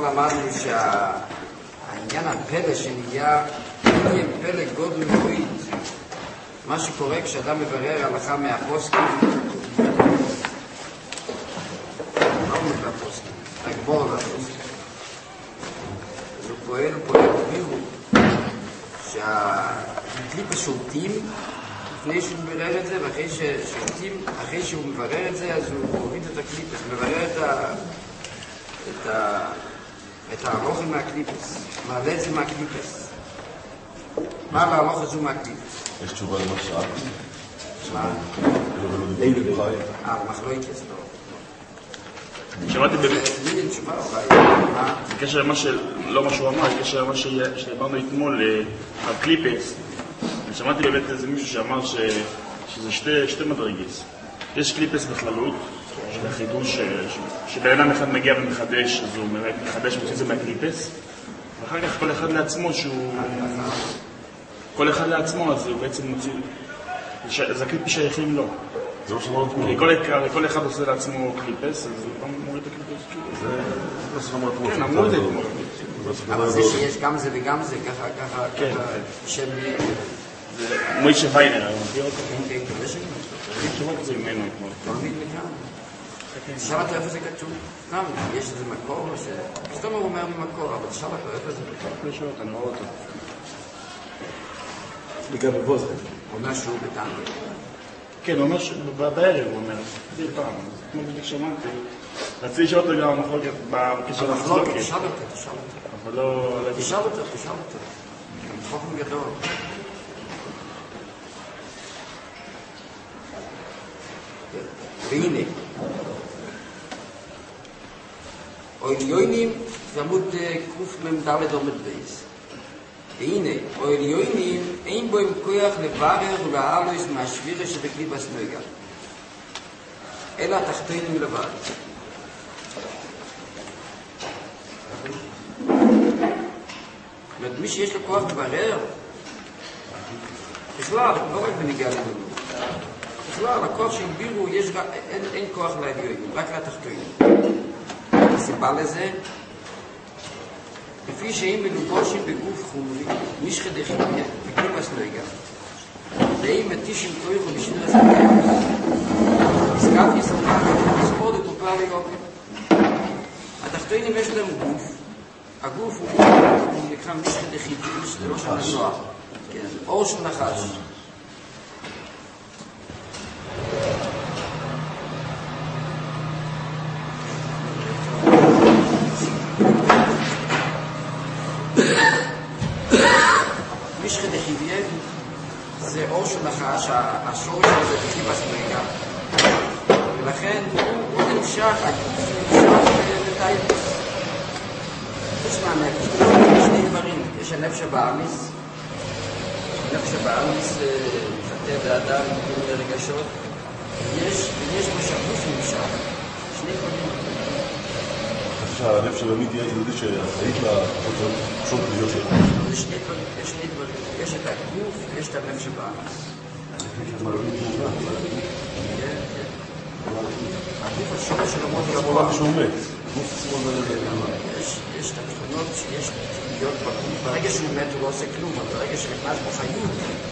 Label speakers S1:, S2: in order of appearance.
S1: אתמול אמרנו שהעניין הפלא שנהיה יהיה פלא גודל מאוד. מה שקורה כשאדם מברר הלכה מהפוסקים, לא מהפוסקים, הגבור מהפוסקים. אז הוא פועל בירו שהקליפה שולטים לפני שהוא מברר את זה, ואחרי ששולטים, אחרי שהוא מברר את זה, אז הוא מוריד את הקליפס, מברר את הארוכל מהקליפס, מעלה את זה מהקליפס. מה להלוך הזו מהקליפס?
S2: יש תשובה למה שעה?
S1: מה? מחלוקת, לא.
S3: שמעתי באמת.
S1: מי תשובה אולי?
S3: בקשר למה לא מה שהוא אמר, בקשר למה שדיברנו אתמול על קליפס. שמעתי באמת איזה מישהו שאמר שזה שתי מדרגות. יש קליפס בכללות, של החידוש, שבן אדם אחד מגיע ומחדש, אז הוא מחדש ומוציא את זה מהקליפס, ואחר כך כל אחד לעצמו כל אחד לעצמו, אז הוא בעצם מוציא, אז הקליפס שייכים לו.
S2: זה לא שמענו אתמול.
S3: כי כל אחד עושה לעצמו קליפס, אז הוא פעם מוריד את הקליפס.
S2: זה לא שמענו אתמול.
S3: כן, אמרו את זה אתמול.
S1: אבל זה שיש גם זה וגם זה, ככה, שם
S3: מוישה ויינר, אני מכיר אותו?
S1: כן, כזה שני.
S3: אני שמעתי את זה ממנו אתמול.
S1: תלמיד מכאן. שאלה איפה זה כתוב? גם, יש איזה מקור, סתום הוא אומר ממקור, אבל שאלה איפה זה מקור?
S3: אני רואה אותו.
S2: לגבי בוזר.
S1: הוא אומר שהוא בטעם.
S3: כן, הוא אומר שבערב הוא אומר, זה פעם, כמו בדיוק שמעתי, רציתי לשאול אותו גם המחלוקת בקשר למחלוקת.
S1: תשאל אותו.
S3: אבל לא...
S1: תשאל אותו. חוכם גדול. והנה, אויליונים זה עמוד קמ"ד עומד בייס. והנה, אויליונים אין בו עם כוח לברר ולהעלוס מהשבירה שבקליפס נויגה. אלא התחתונים לבד. מי שיש לו כוח לברר, בכלל, לא רק בניגע לנו. בכלל, הכוח שהגבירו, אין כוח לעליונים, רק לתחתונים. הסיבה לזה, לפי שהם מלובושים בגוף חומרי, משחד דחייה, בקליפס נויגה. והם מתישים כוח ובשביל הספקה. הסקף יספקה, לספור את וכלל היובים. התחתונים יש להם גוף. הגוף הוא נקרא משחד דחייה, זה לא של נוח. כן, אור של נחש. משחד דחייה זה אור של נחש, השורש הזה בקליפס נויגה. ולכן הוא נמשך לטייפס. חוץ מהנפש, יש שני דברים. יש הנפש שבאמיס, מפתה באדם עם רגשות, ויש מה שהגוף נמשך. שני דברים.
S2: שהנפש של עמית יהיה יהודי שהחיים לה פשוט להיות שלנו.
S1: יש שני דברים. יש את הגוף, יש את הנפש שבאמיס. הגוף השורש שלו מאוד גבוה. יש את התכונות שיש להיות בגוף. ברגע שהוא מת הוא לא עושה כלום, אבל ברגע שנכנס בו חיות,